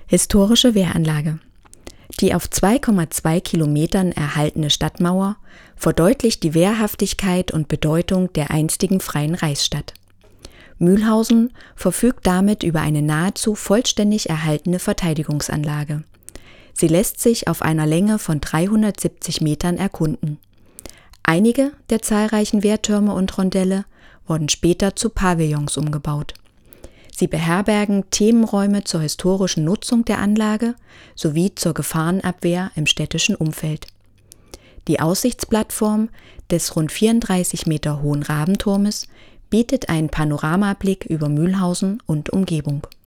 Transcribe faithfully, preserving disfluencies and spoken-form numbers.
Historische Wehranlage. Die auf zwei Komma zwei Kilometern erhaltene Stadtmauer verdeutlicht die Wehrhaftigkeit und Bedeutung der einstigen freien Reichsstadt. Mülhausen verfügt damit über eine nahezu vollständig erhaltene Verteidigungsanlage. Sie lässt sich auf einer Länge von dreihundertsiebzig Metern erkunden. Einige der zahlreichen Wehrtürme und Rondelle wurden später zu Pavillons umgebaut. Sie beherbergen Themenräume zur historischen Nutzung der Anlage sowie zur Gefahrenabwehr im städtischen Umfeld. Die Aussichtsplattform des rund vierunddreißig Meter hohen Rabenturmes bietet einen Panoramablick über Mülhausen und Umgebung.